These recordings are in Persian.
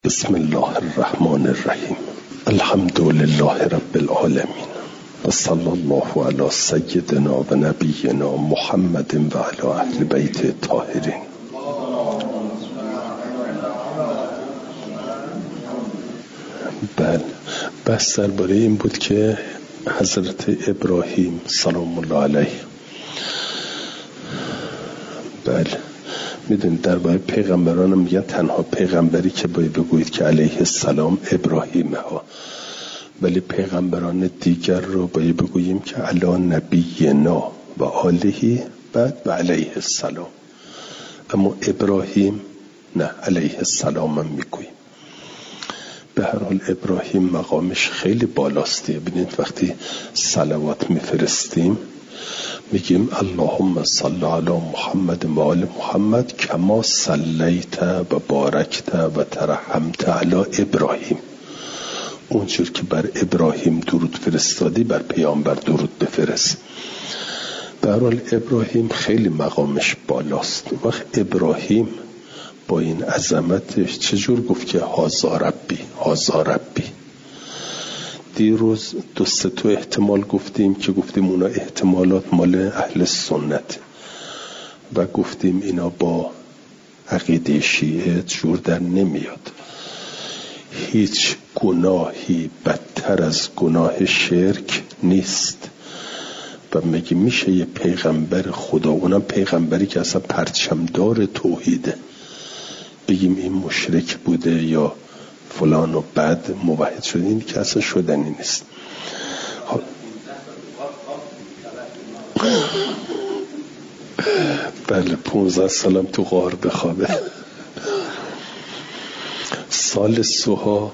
بسم الله الرحمن الرحیم. الحمد لله رب العالمین و صلی الله علی سیدنا و نبینا محمد و علی اهل بیت الطاهرین. بله، بحث درباره این بود که حضرت ابراهیم سلام الله علیه، بله میدونید درباره پیغمبران میگن تنها پیغمبری که باید بگویید که علیه السلام ابراهیمه ها، ولی پیغمبران دیگر رو باید بگوییم که علی نبینا و آله بعد و علیه السلام، اما ابراهیم نه، علیه السلام هم میگوییم. به هر حال ابراهیم مقامش خیلی بالاسته. ببینید وقتی صلوات میفرستیم میگیم اللهم صل علی محمد و آل محمد کما صلیت و بارکت و ترحمت علی ابراهیم. اونجور که بر ابراهیم درود فرستادی بر پیامبر درود بفرست. به هر حال ابراهیم خیلی مقامش بالاست. وقت ابراهیم با این عظمتش چجور گفت که هازا ربی هازا ربی؟ دیروز دو سه تا احتمال گفتیم که گفتیم اونا احتمالات مال اهل سنت و گفتیم اینا با عقیده شیعه جور در نمیاد. هیچ گناهی بدتر از گناه شرک نیست و مگه میشه یه پیغمبر خدا، اونم پیغمبری که اصلا پرچمدار توحیده، بگیم این مشرک بوده یا فلان و بعد موحد شده؟ این که اصلا شدنی نیست. بله 15 سالم تو غار بخوابه. سال سوها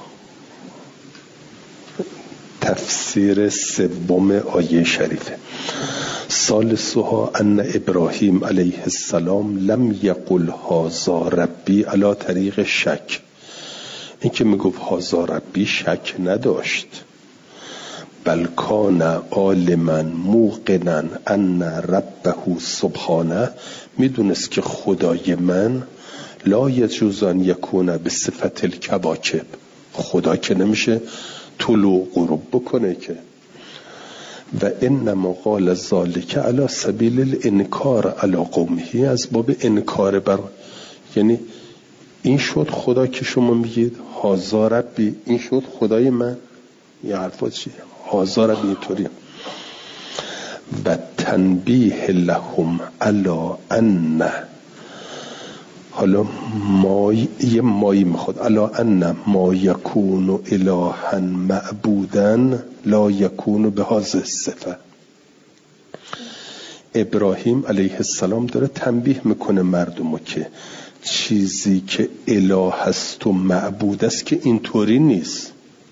تفسیر سوم آیه شریفه. سال سوها ان ابراهیم علیه السلام لم یقل هازا ربی علی طریق شک. این که میگفت هازا ربی شک نداشت، بل کان عالما موقنا ان ربه سبحانه، میدونست که خدای من لا یجوز ان یکون به صفت الکواکب، خدا که نمیشه طلوع غروب بکنه که، و انما قال ذلک علی سبیل الانکار علی قومه، از باب انکار بر، یعنی این شد خدا که شما میگید هازا ربی، این شد خدای من، یه حرفات چیه هازا ربی اینطوری. و تنبیه لهم علی ان، حالا یه مایی میخواد علی ان ما یکون الها معبودا لا یکون به هذه الصفه. ابراهیم علیه السلام داره تنبیه میکنه مردمو که چیزی که اله هست و معبود است که اینطوری نیست.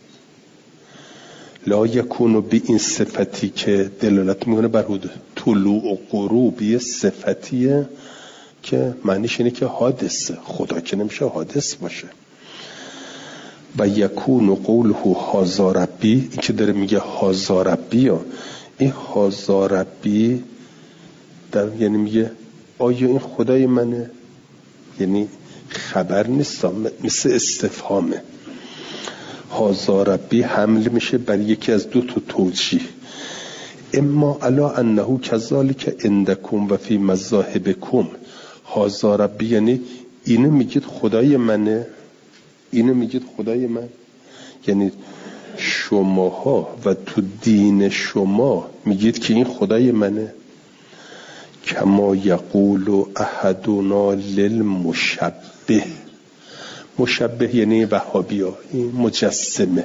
لا یکونو به این صفتی که دلالت میکنه بر حدود طلوع و غروب، یه صفتیه که معنیش اینه که حادثه، خدا که نمیشه حادث باشه. و یکون قوله هازا ربی، این که داره میگه هازا ربی، این هازا ربی یعنی میگه آیا این خدای منه؟ یعنی خبر نیست، مثل استفهامه. هازا ربی حمل میشه بر یکی از دو تا توجیه، اما علا انه کذالک عندکم و فی مذاهبکم. هازا ربی یعنی اینو میگید خدای منه، اینو میگید خدای من، یعنی شماها و تو دین شما میگید که این خدای منه. کما یقول احدنا للمشبه، مشبه یعنی وهابی ها، این مجسمه،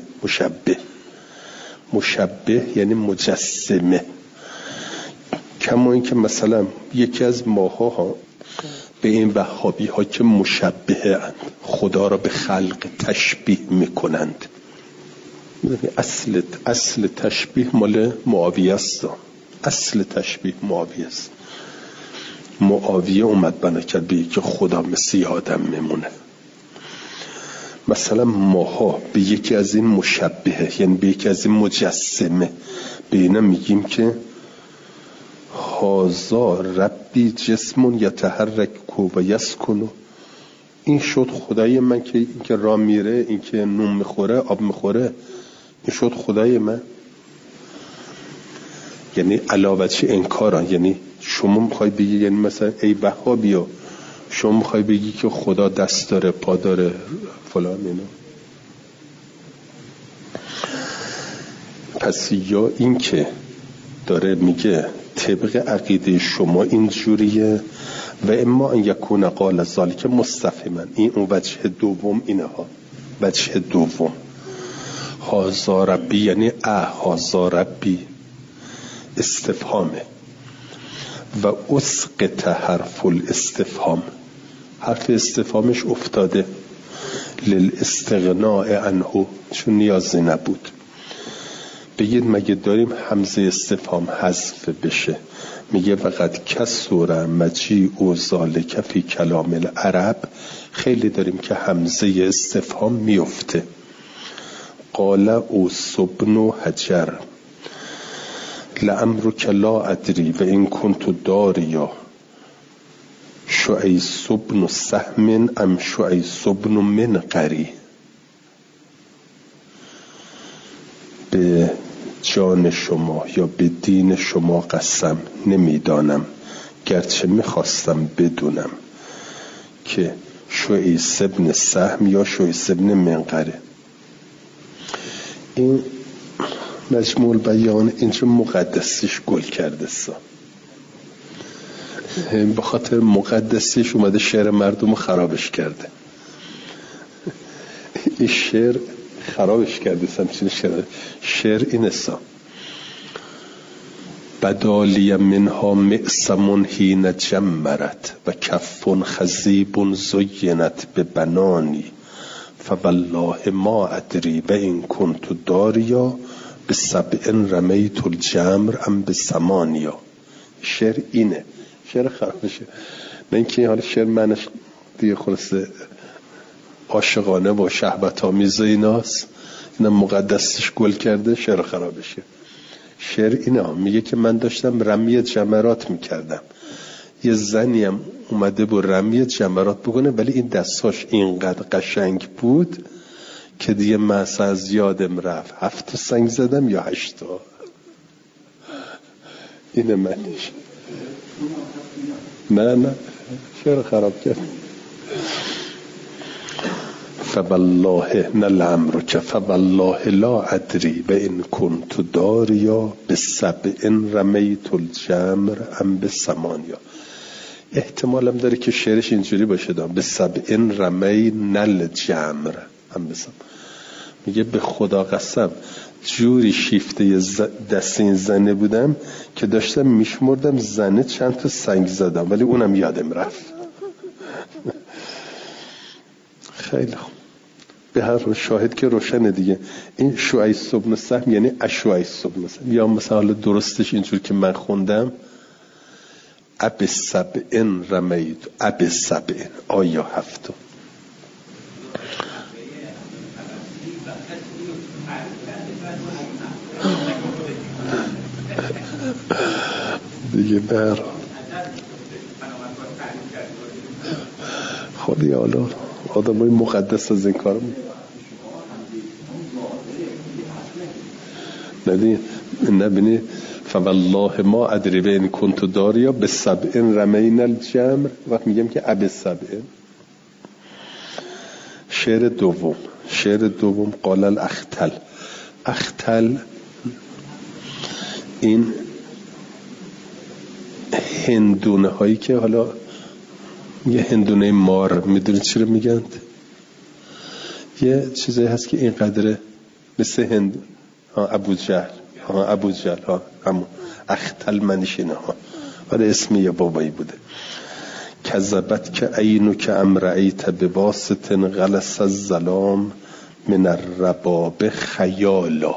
مشبه یعنی مجسمه. کما این که مثلا یکی از ماها ها به این وهابی ها که مشبه اند، خدا را به خلق تشبیه میکنند. اصل تشبیه مال معاویه است، اصل تشبیه معاویه است. معاویه اومد بنا کرد به که خدا مثل آدم میمونه. مثلا ماها به یکی از این مشبهه، یعنی به یکی از این مجسمه، به اینا میگیم که هازا ربی جسمون یتحرک و یسکنو، این شد خدای من که این که راه میره، این که نون میخوره، آب میخوره، این شد خدای من. یعنی علاوه چه انکاران. یعنی شما میخوای بگی، یعنی مثلا ای وهابیا، شما میخوای بگی که خدا دست داره، پا داره، فلان اینا. پس یا این که داره میگه طبق عقیده شما این جوریه، و اما ان یکون قال ذلک مستفهما، این اون وجه دوم. اینها وجه دوم. هذا ربی یعنی هذا ربی استفهامه، و اسقط حرف الاستفهام، حرف استفهامش افتاده، للاستغناء عنه، چون نیازی نبود. بگید مگه داریم همزه استفهام حذف بشه؟ میگه وقد کسر مجیء ذالک فی کلام العرب، خیلی داریم که همزه استفهام میفته. قال اوس بن حجر لعمرک لا ادری و این کنت داریا شعیس بن سهم ام شعیس بن منقری. به جان شما یا به دین شما قسم نمیدانم، گرچه میخواستم بدونم که شعیس بن سهم یا شعیس بن منقره. این مجموع بیان اینجا مقدسیش گل کرده سا، به خاطر مقدسیش اومده شعر مردم خرابش کرده. این شعر خرابش کرده. سمچین شعر اینه سا: بدالی منها معصم حین جمرت و کف خزیب زینت به بنانی فوالله ما ادری و این کنت داریا به سبع رمیت الجمر ام به ثمانیا. شعر اینه. شعر خرابشه. نه اینکه حالا شعر منش دیگه خلاصه عاشقانه و شهوت آمیز ایناست، اینا مقدسش گل کرده، شعر خرابشه. شعر اینا میگه که من داشتم رمی جمرات میکردم، یه زنی هم اومده بود رمی جمرات بکنه، ولی این دستاش اینقدر قشنگ بود که دیگه مثلا از یادم رفت 7 سنگ زدم یا 8. اینه منش. نه شعر خراب کرد. فوالله نلعمرک فوالله لا ادری و این کنت داریا به سبع رمیت الجمر ام به ثمانیا. احتمالم داره که شعرش اینجوری باشه دام به سبع رمی نل جمر ام به ثمانیا. میگه به خدا قسم جوری شیفته دست این زنه بودم که داشتم میشمردم زنه چند تا سنگ زدم، ولی اونم یادم رفت. خیلی خوب. به هر شاهد که روشنه دیگه. این شعیس بن سهم یعنی اشعیس بن سهم، یا مثلا درستش اینجور که من خوندم اب سبع رمیت اب سبع آیا 7. دیگه بر خودی حالا آدم های مقدس از این کار نبینی فوالله ما ادری و این کنت داریا به سبع رمین الجمر. وقت میگم که اب سبع. شعر دوم قال الاختل این هندونه هایی که حالا یه هندونه مار، میدونید چی رو میگن؟ یه چیزایی هست که این قدره مثل هند. ابو جهل همون اختل منشینه ها، ولی اسمی یه بابایی بوده. کذبت که عینو که امرعیت بواسط غلس الظلام من الرباب خیالا.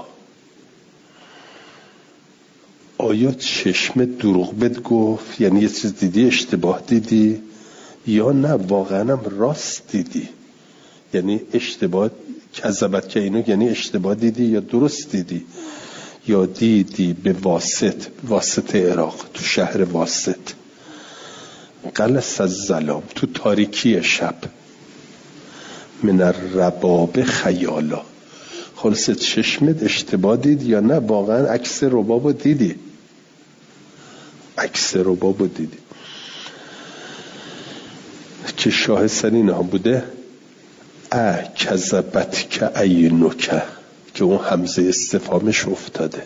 آیا چشم دروغ بهت گفت؟ یعنی یه چیز دیدی اشتباه دیدی، یا نه واقعا هم راست دیدی؟ یعنی اشتباه کذبت که اینو یعنی اشتباه دیدی یا درست دیدی؟ یا دیدی به واسط عراق، تو شهر واسط، غلس الظلام، تو تاریکی شب. من الرباب خیالا. خلاص چشمت اشتباه دید یا نه واقعا عکس ربابو دیدی؟ عکس ربابو دیدی که شاه سر اینها بوده کذبت که عینک، که اون همزه استفهامش افتاده.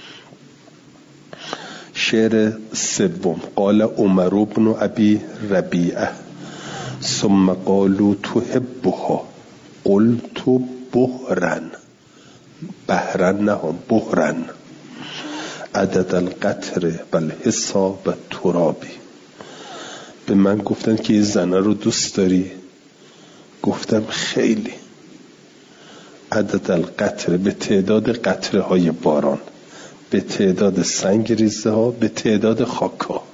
شعر سوم، قال عمر بن ابی ربیعه ثم قالوا تحبها قلت بهرن، بهرن نه بهرن، عدد القطر والحساب ترابی. به من گفتن که این زنه رو دوست داری؟ گفتم خیلی. عدد القطر، به تعداد قطره های باران، به تعداد سنگ ریزه ها، به تعداد خاک ها.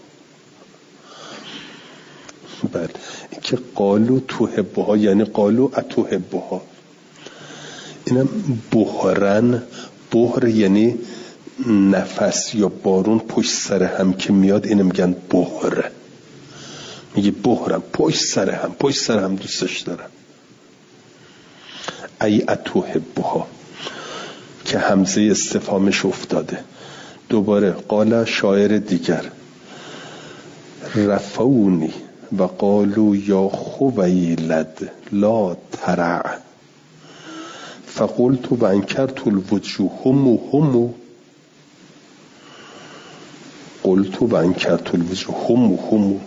بله، این که قالو تحبها یعنی قالو اتحبها. اینم بحرن، بحر یعنی نفس یا بارون پشت سر هم که میاد، اینم میگن بحر. میگه بحرم پشت سر هم دوستش دارم. ای اتحبها که همزه استفهامش افتاده. دوباره قال شاعر دیگر رفعونی و قالوا یا خویلد لا ترع فقلت و انکرت الوجوه هم قلت و انکرت الوجوه هم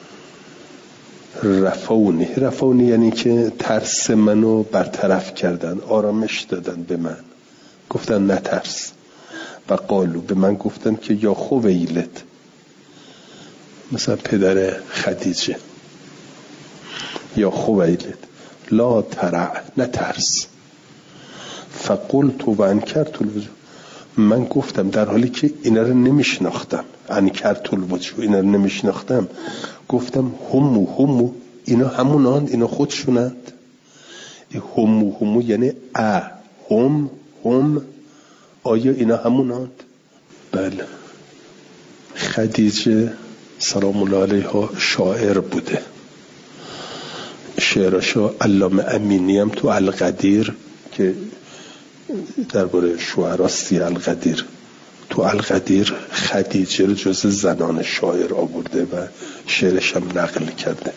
رفعونی یعنی که ترس منو برطرف کردن، آرامش دادن به من، گفتن نترس. و قالو به من گفتن که یا خویلد، مثلا پدر خدیجه، یا خویلد لا ترع نترس. فقلت و انکرت الوجوه، من گفتم در حالی که اینا رو نمیشناختم، انکرت الوجوه اینا رو نمیشناختم، گفتم همو اینا همونان، اینا خودشونند. همو یعنی هم آیا اینا همونند؟ بله. خدیجه سلام الله علیها شاعر بوده. شعراشو علامه امینی هم تو القدیر که درباره شعراستی القدیر، تو القدیر خدیجه رو جز زنان شاعر آورده و شعرش هم نقل کرده،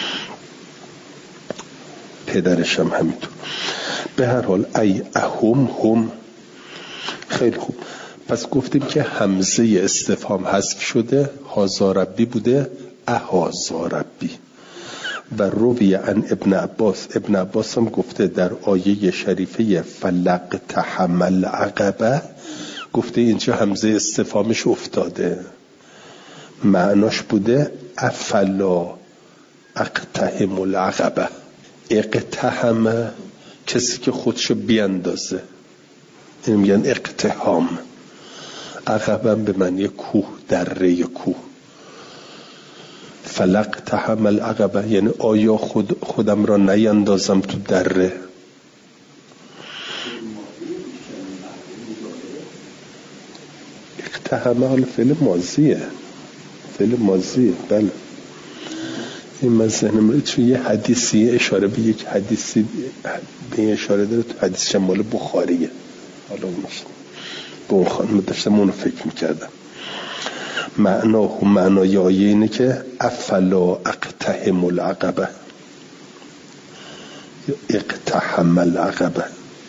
پدرش هم همینطور. به هر حال ای هم. خیلی خوب، پس گفتیم که همزه استفهام حذف شده، هازا ربی بوده اهازا ربی. و روی عن ابن عباس هم گفته در آیه شریفه فلق تحمل عقبه، گفته اینجا همزه استفهامش افتاده، معناش بوده افلا اقتحم العقبه. اقتحم کسی که خودشو بیاندازه، این میگن اقتحام. عقبه به معنی کوه، دره کوه. فلق تحمل عقبه یعنی آیا خودم را نیندازم تو دره. اقتحم حال فعل ماضیه. بله، این من ذهنم رو توی یه حدیثی اشاره به یک حدیثی به اشاره داره، تو حدیث شمال بخاریه. حالا میشه به اون خانم داشتم اونو فکر میکردم. معنای آیه اینه که افلا اقتحم العقبه، اقتحم العقبه،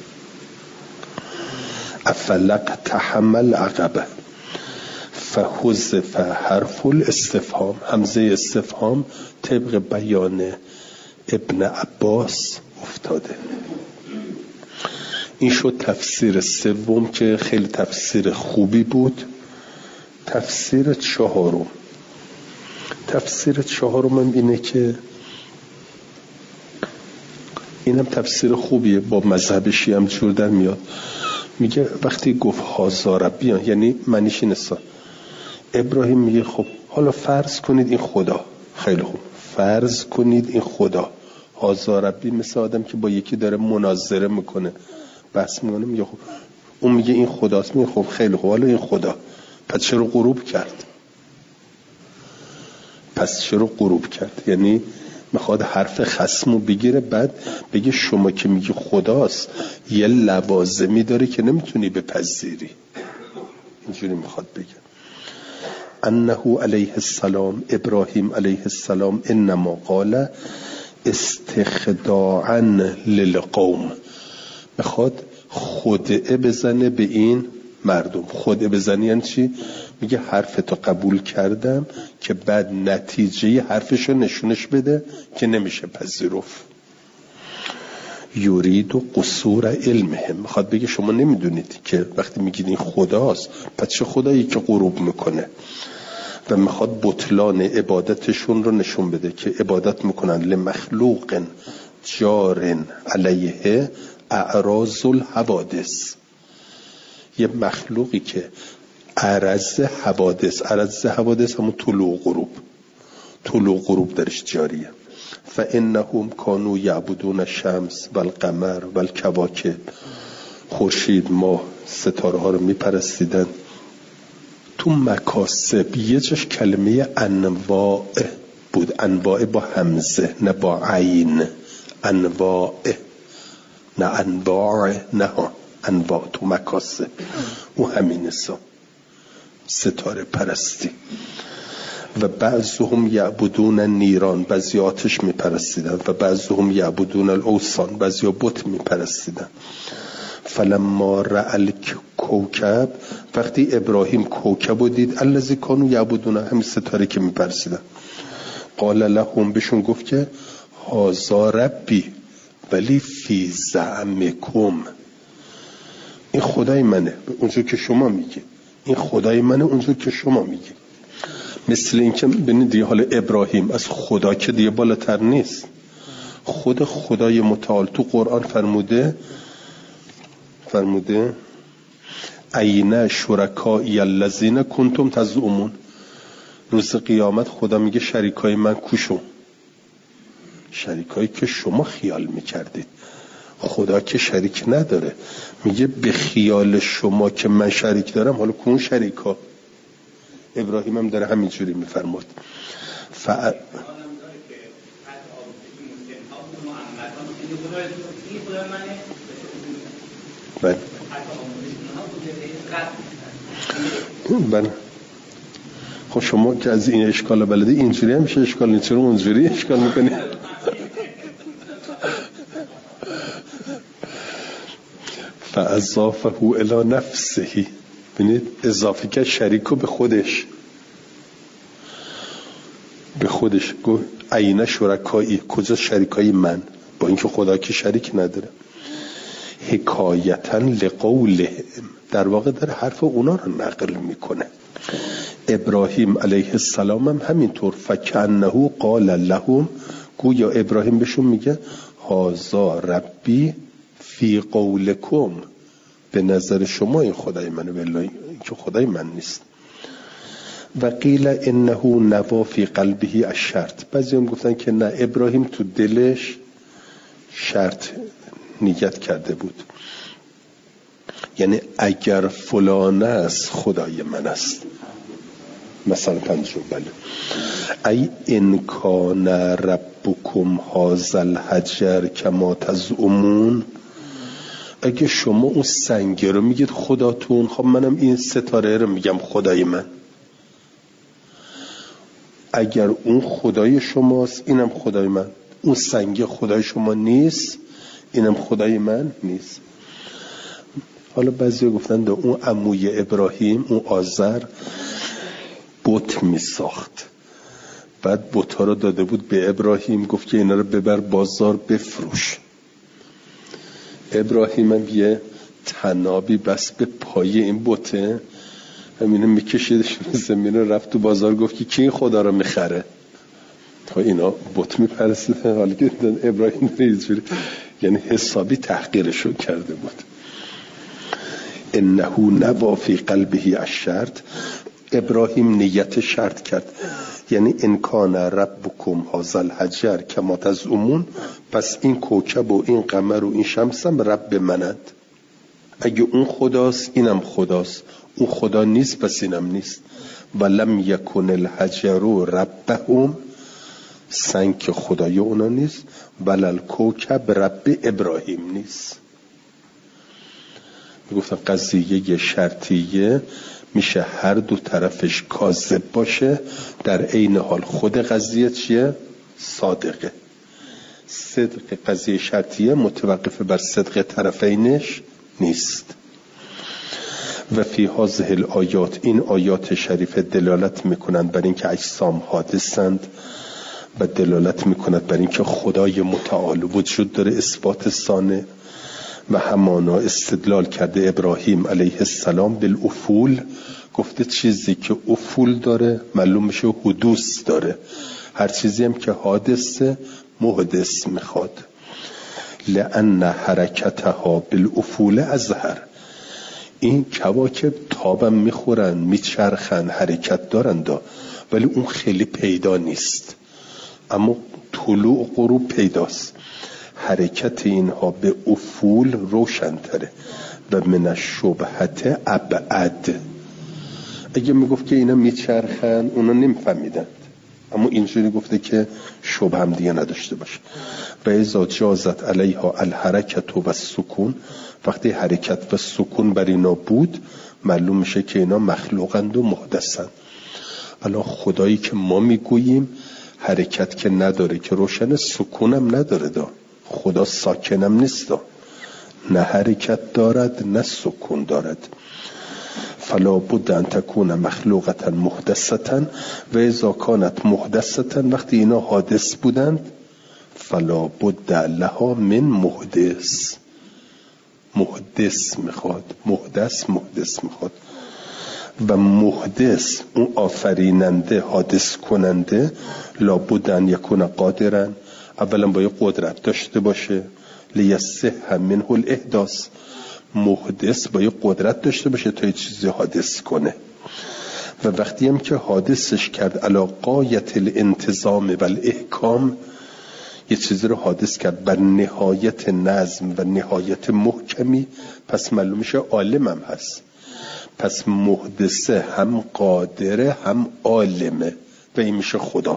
افلا اقتحم العقبه. فحذف حرف الاستفهام، همزه استفهام طبق بیان ابن عباس افتاده. این شد تفسیر سوم که خیلی تفسیر خوبی بود. تفسیر چهارم هم اینه که اینم تفسیر خوبیه، با مذهب شیعه هم جور در میاد. میگه وقتی گفت هازا ربی یعنی معنیش اینه، ابراهیم میگه خب حالا فرض کنید این خدا، خیلی خوب فرض کنید این خدا، هازا ربی مثل آدم که با یکی داره مناظره میکنه، بحث میکنه، میگه خب اون میگه این خداست، میگه خب خیلی خوب حالا این خدا پس چرا غروب کرد؟ یعنی میخواد حرف خصمو بگیره، بعد بگه شما که میگی خداست یه لوازمی داره که نمیتونی بپذیری. اینجوری میخواد بگه. انه علیه السلام، ابراهیم علیه السلام، انما قال استخداعا للقوم، میخواد خدعه بزنه به این مردم. خدعه بزنی یعنی چی؟ میگه حرفتو قبول کردم که بعد نتیجه حرفشو نشونش بده که نمیشه پذیرفت. یورید و قصور علمهم، میخواد بگه شما نمیدونید که وقتی میگید این خداست پس چه خدایی که غروب میکنه، و میخواد بطلان عبادتشون رو نشون بده که عبادت میکنن لمخلوق جار علیه اعراض الحوادث، یه مخلوقی که عرض حوادث همون طلوع غروب درش جاریه. فانهم كانوا يعبدون الشمس والقمر والكواكب، خورشید، ماه، ستاره ها رو میپرستیدن. تو مکاسب یه جاش کلمه انواع بود، انواع با همزه نه با عین، انواع نه انواع، نه انواع. تو مکاسب او همین حساب ستاره پرستی. و بعضهم یعبدون نیران، بعضی آتش میپرستیدن، و بعضهم یعبدون الاوثان، بعضی بت میپرستیدن. فلما رأى کوکب، وقتی ابراهیم کوکب رو دید، الذی کانوا یعبدون، همین ستاره که میپرستیدن، قال لهم، بهشون گفت که هذا ربی ولی فی زعمکم، این خدای منه اونجور که شما میگی، این خدای منه اونجور که شما میگی. مثل این که ببینید دیگه حالا ابراهیم از خدا که دیگه بالاتر نیست. خدای متعال تو قرآن فرموده عین شرکای الذین کنتم تزعمون، روز قیامت خدا میگه شریکای من کوشو، شریکایی که شما خیال میکردید. خدا که شریک نداره، میگه به خیال شما که من شریک دارم، حالا کون شریکا. ابراهیم هم داره همینجوری میفرماد. بله. خب شما که از این اشکال بلدی، اینجوری هم میشه اشکال نیست، چرا اونجوری اشکال میکنی؟ فاضافه الی نفسه، ببینید اضافه که شریکو به خودش گفت عین شرکایی، کجا شریکای من، با اینکه خدا که شریک نداره. حکایتا لقوله، در واقع در حرف اونا رو نقل میکنه. ابراهیم علیه السلام هم همینطور، فکأنه قال لهم، گویا ابراهیم بهشون میگه هذا ربی فی قولکم، به نظر شما این خدای منه، والله که خدای من نیست. و قیل انه نوا فی قلبه الشرط، بعضی هم گفتن که نه، ابراهیم تو دلش شرط نیت کرده بود، یعنی اگر فلان است خدای من است، مثلا پنجم، بله، ای ان کان ربکم هذا الحجر کما تزعمون، اگه شما اون سنگ رو میگید خداتون، خب منم این ستاره رو میگم خدای من. اگر اون خدای شماست اینم خدای من، اون سنگ خدای شما نیست اینم خدای من نیست. حالا بعضی گفتن اون عموی ابراهیم، اون آزر، بت می ساخت، بعد بت ها رو داده بود به ابراهیم، گفت که اینا رو ببر بازار بفروش. ابراهیم هم یه تنابی بس به پای این بته، همینه میکشیدش زمین، رفت تو بازار، گفت که کی این خدا رو میخره؟ تا اینا بت میپرستیدن. حالا که ابراهیم اینجوری، یعنی حسابی تحقیرشون کرده بود. انه نوا فی قلبه الشرط، ابراهیم نیت شرط کرد، یعنی ان کان ربکم هذا الحجر کما تزعمون، پس این کوکب و این قمر و این شمس هم رب منند. اگه اون خداست اینم خداست، اون خدا نیست پس اینم نیست. ولم یکن الحجر ربهم سنگ که خدای اونا نیست، ولل کوکب رب ابراهیم نیست. میگفتن قضیه شرطیه میشه هر دو طرفش کاذب باشه، در عین حال خود قضیه چیه؟ صادقه. صدق قضیه شرطیه متوقف بر صدق طرفینش نیست. و فی هذه الآیات، این آیات شریف دلالت میکنند بر اینکه اجسام حادثند و دلالت میکند بر اینکه خدای متعال وجود داره، اثبات صانع. و همانا استدلال کرده ابراهیم علیه السلام بالافول، گفته چیزی که افول داره معلوم میشه حدوث داره، هر چیزی هم که حادثه محدث میخواد. لأن حرکتها بالافول اظهر، این کواکب تابم میخورن میچرخن حرکت دارن ولی اون خیلی پیدا نیست، اما طلوع و غروب پیداست. حرکت اینها به افول روشن تره و من الشبهت ابعد. اگه میگفت که اینا میچرخن اونا نمیفهمیدند، اما اینجوری گفته که شبه هم دیگه نداشته باشه. و اذا جازت علیها الحرکت و السکون، وقتی حرکت و سکون بر اینا بود معلوم میشه که اینا مخلوقند و محدثند. الان خدایی که ما میگوییم حرکت که نداره که روشن، سکونم نداره خدا ساکنم نیست نه حرکت دارد نه سکون دارد. فلا بد ان تکون مخلوقتا محدثتا و اذا کانت محدثتا، وقتی اینا حادث بودند فلا بد لها من محدث. محدث میخواد، محدث میخواد. و محدث اون آفریننده، حادث کننده، لابد ان یکون قادرن، اولا باید قدرت داشته باشه، لیصح منه الاحداث. محدث باید قدرت داشته باشه تا یه چیزی حادث کنه. و وقتی هم که حادثش کرد علی غایت الانتظام و الاحکام، یه چیزی رو حادث کرد بر نهایت نظم و نهایت محکمی، پس معلوم میشه عالم هم هست. پس محدثه هم قادره هم عالمه و این میشه خدا.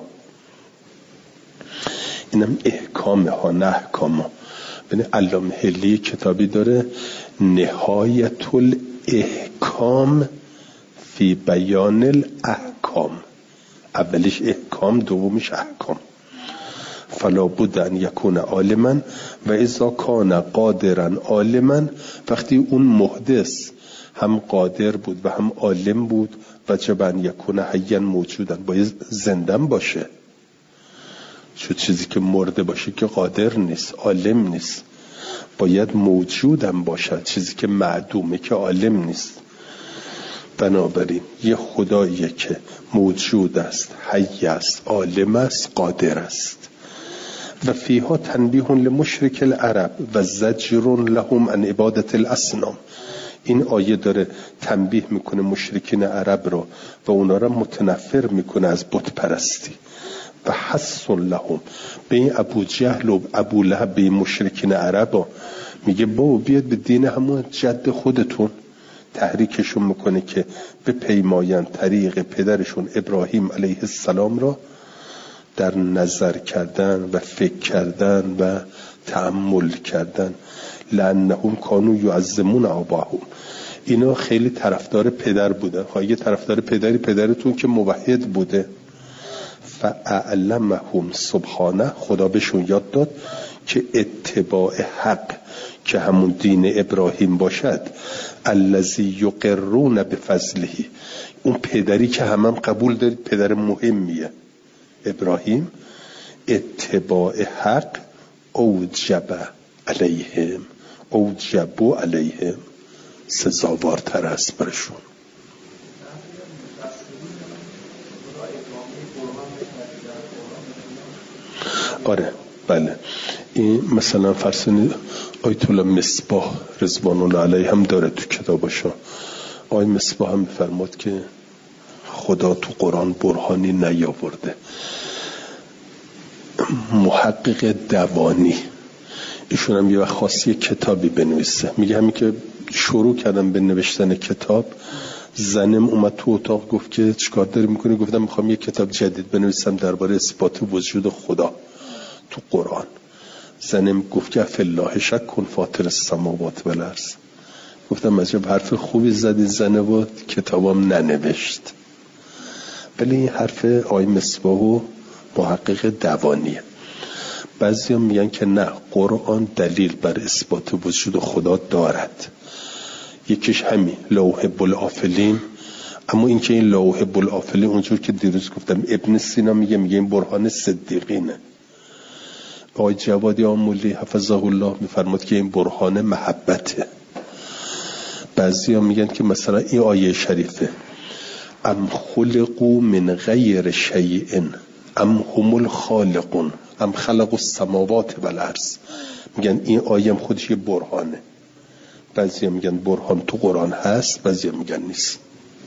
اینم احکامه ها نه احکام ها. ببین علامه حلی کتابی داره نهایت الاحکام فی بیان الاحکام، اولیش احکام دومیش احکام. فلا بد ان یکون عالما و اذا کان قادرا عالما، وقتی اون محدث هم قادر بود و هم عالم بود وجب ان یکون حیا موجودا، باید زندم باشه. چون چیزی که مرده باشه که قادر نیست، عالم نیست، باید موجودم باشد. چیزی که معدومه که عالم نیست. بنابراین یه خداییه که موجود است، حی است، عالم است، قادر است. و فیها تنبیه لمشرک العرب و زجر لهم عن عبادت الاصنام. این آیه داره تنبیه میکنه مشرکین عرب رو و اونا رو متنفر میکنه از بت پرستی. و حسن لهم، به این ابو جهل و ابو لهب، به مشرکین عرب میگه بابا بیاد به دین همون جد خودتون. تحریکشون میکنه که به پیمایان طریق پدرشون ابراهیم علیه السلام را در نظر کردن و فکر کردن و تأمل کردن. لأنهم کانوا یعظمون آباهم، اینا خیلی طرفدار پدر بودن. خواهی طرفدار پدرتون که موحد بوده. فاعلمهم سبحانه، خدا بهشون یاد داد که اتباع حق که همون دین ابراهیم باشد، الذی یقرون بفضله، اون پدری که هم قبول دارید پدر مهمیه ابراهیم، اتباع حق اوجب علیهم سزاوارتر است برشون. آره بله، این مثلا فرسونی آیت الله مصباح رضوان الله علیه هم داره تو کتابشون. آیت مصباح هم میفرماد که خدا تو قرآن برهانی نیاورده. محقق دوانی ایشون هم یه وقت خاصی کتابی بنویسه، میگه همین که شروع کردم به نوشتن کتاب زنم اومد تو اتاق گفت که چیکار داری میکنی؟ گفتم میخوام یه کتاب جدید بنویسم درباره اثبات وجود خدا تو قرآن. زنم گفت که فی الله شک کن فاطر السماوات و الارض. گفتم عجب حرف خوبی زدی زنه، بود کتابم ننوشت. ولی این حرف آقای مصباح و محقق دوانیه. بعضیا میگن که نه، قرآن دلیل بر اثبات وجود خدا دارد، یکیش همین لا احب الافلین. اما اینکه این لا احب الافلین اونجور که دیروز گفتم ابن سینا میگه این برهان صدیقینه. آقای جوادی آمولی حفظه الله میفرماد که این برهان محبته. بعضیا میگن که مثلا این آیه شریفه ام خلقوا من غیر شیء ام هم الخالقون ام خلقوا السماوات و الارض، میگن این آیه هم خودش یه برهانه. بعضیا میگن برهان تو قرآن هست، بعضیا میگن نیست.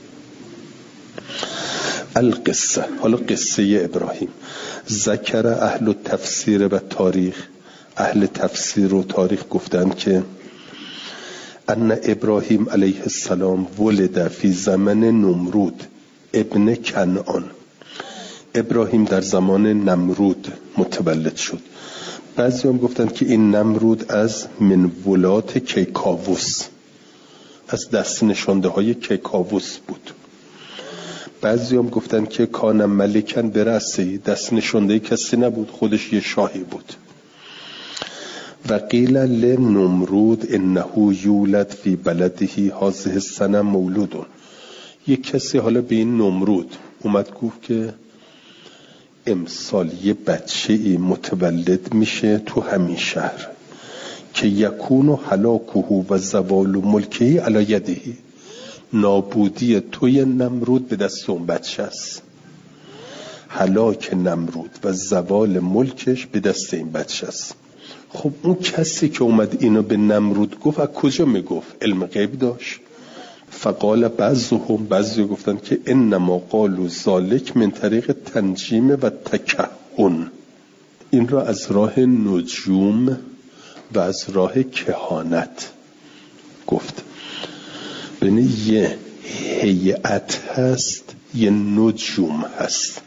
القصه، حالا قصه ابراهیم. ذکر اهل تفسیر و تاریخ، اهل تفسیر و تاریخ گفتند که ان ابراهیم علیه السلام ولد فی زمن نمرود ابن کنعان. ابراهیم در زمان نمرود متولد شد. بعضی هم گفتند که این نمرود از من ولات کیکاووس، از دست نشانده های کیکاووس بود. بعضی هم گفتند که کان ملکن برسی، دست نشانده کسی نبود، خودش یه شاهی بود. و قیل لنمرود انه یولد فی بلده هذه السنه مولود. یک کسی حالا به این نمرود اومد گفت که امسال یه بچه‌ای متولد میشه تو همین شهر که یکون هلاکه و زوال ملکه علی یده، نابودی توی نمرود به دست اون بچه است، هلاک نمرود و زوال ملکش به دست این بچه است. خب اون کسی که اومد اینو به نمرود گفت از کجا میگفت؟ علم غیب داشت؟ فقال بعضهم، بعضی گفتن که انما قالوا ذلک من طریق تنجیم و تکهن، این را از راه نجوم و از راه کهانت گفت. ببین یه هیئت هست، یه نجوم هست.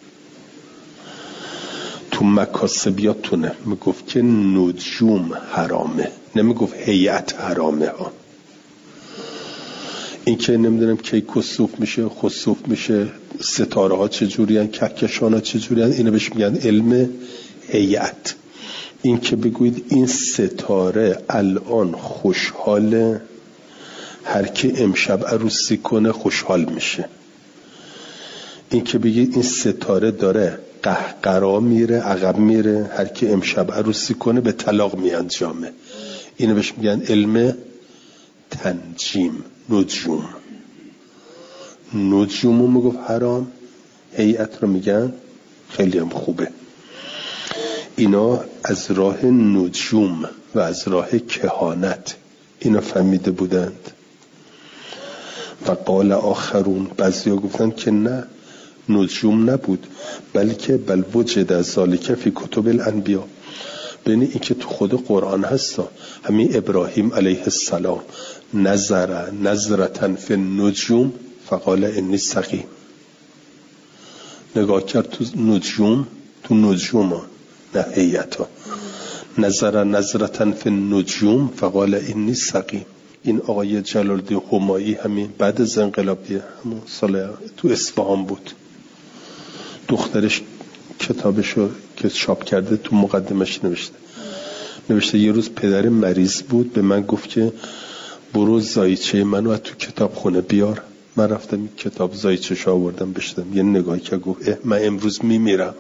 تو مکاسبیاتونه میگفت که نجوم حرامه، نمیگفت هیئت حرامه ها. این که نمیدونم کی کسوف میشه خسوف میشه، ستاره ها چجوری هن، کهکشان ها چجوری هن، اینو بهش میگن علم هیئت. این که بگوید این ستاره الان خوشحاله، هر کی امشب عروسی کنه خوشحال میشه. این که بگید این ستاره داره قهقرا میره، عقب میره، هر کی امشب عروسی کنه به طلاق میانجامه، اینو بهش میگن علم تنجیم. نجوم، نجومو میگفت حرام، هیئت رو میگن خیلی هم خوبه. اینا از راه نجوم و از راه کهانت اینا فهمیده بودند. و قال آخرون، بعضیا گفتن که نه، نجوم نبود، بلکه بل وجد ذالک فی کتب الانبیا. ببین این که تو خود قرآن هستا. همین ابراهیم علیه السلام نظرتن فی النجوم فقال انی سقیم، نگاه کرد تو نجوم، تو نجوم ها نه هیئت ها، نظرتن فی النجوم فقال انی سقیم. این آقای جلال الدین همایی همین بعد از انقلاب دیگه همون سال تو اصفهان بود، دخترش کتابشو که چاپ کرده تو مقدمش نوشته یه روز پدر مریض بود به من گفت که برو زایچه منو از تو کتاب خونه بیار. من رفتم کتاب زایچه‌شو آوردم بشدم، یه نگاهی که گفت من امروز میمیرم.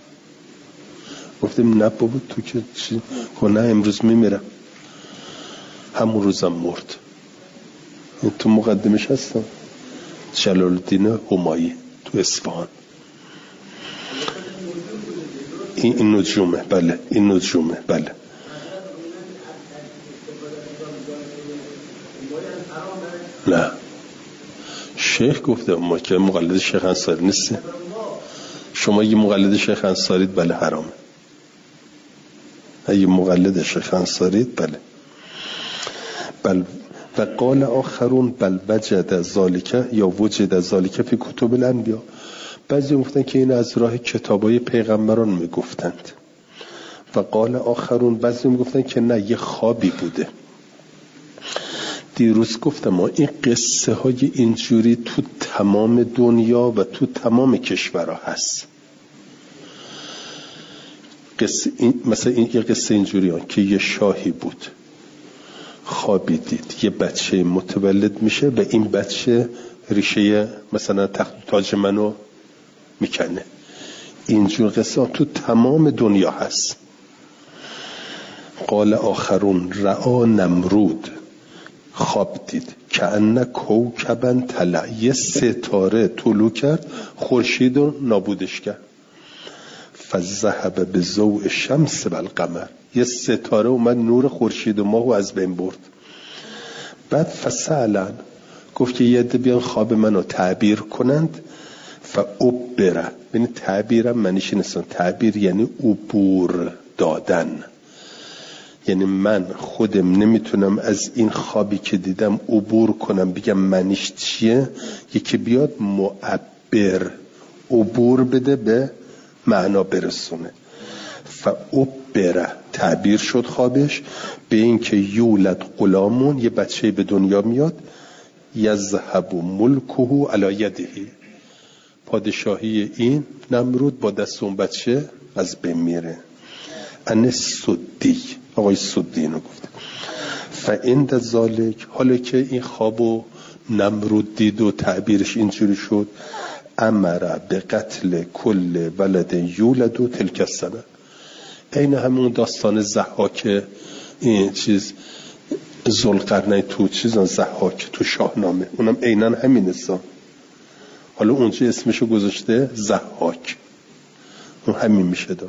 گفتم نه بابا تو که چی؟ نه امروز میمیرم. همون روزم مرد. تو مقدمش هستم، جلال الدین همایی تو اصفهان. این نجومه، بله این نجومه، بله. نه شیخ گفته، ما که مقلد شیخ انصاری نیستیم. شما یه مقلد شیخ انصارید بله حرامه، اگه مقلد شیخ انصارید بله. و قال آخرون بل وجد ذالک یا وجد ذالک فی کتب الانبیا. بعضی گفتن که این از راه کتابای پیغمبران میگفتند. و قال آخرون بعضی میگفتن که نه، یه خوابی بوده. دیروز گفتم ما این قصه های اینجوری تو تمام دنیا و تو تمام کشورها هست. مثلا این یه قصه اینجوری که یه شاهی بود، خوابی دید یه بچه متولد میشه و این بچه ریشه مثلا تخت تاج منو میکنه. اینجور قصه تو تمام دنیا هست. قال آخرون رعا نمرود، خواب دید که ان کوکبا طلع، یه ستاره طلوع کرد خورشید رو نابودش کرد. فذهب بضوء الشمس والقمر، یه ستاره اومد نور خورشید و ماهو از بین برد. بعد فسألن، گفت که یه عده بیان خواب منو تعبیر کنند. فعبره، یعنی تعبیرم معنیش نیست، تعبیر یعنی عبور دادن. یعنی من خودم نمیتونم از این خوابی که دیدم عبور کنم بگم معنیش چیه، یکی بیاد معبر عبور بده به معنا برسونه. فعبره، تعبیر شد خوابش به این که یولد غلامون، یه بچه به دنیا میاد، یذهب ملکه علی یده، پادشاهی این نمرود با دست اون بچه از بین میره. ان سدی، آقای سدی اینو گفته. فعند ذالک، حالا که این خوابو نمرود دید و تعبیرش اینجوری شد، امر به قتل کل ولد یولد و تلک السنه. این همون داستان ضحاک، این چیز ذوالقرنین تو چیزا ضحاک تو شاهنامه، اونم عیناً همین است. حالا اونجا اسمشو گذاشته ضحاک، اون همین میشه. دا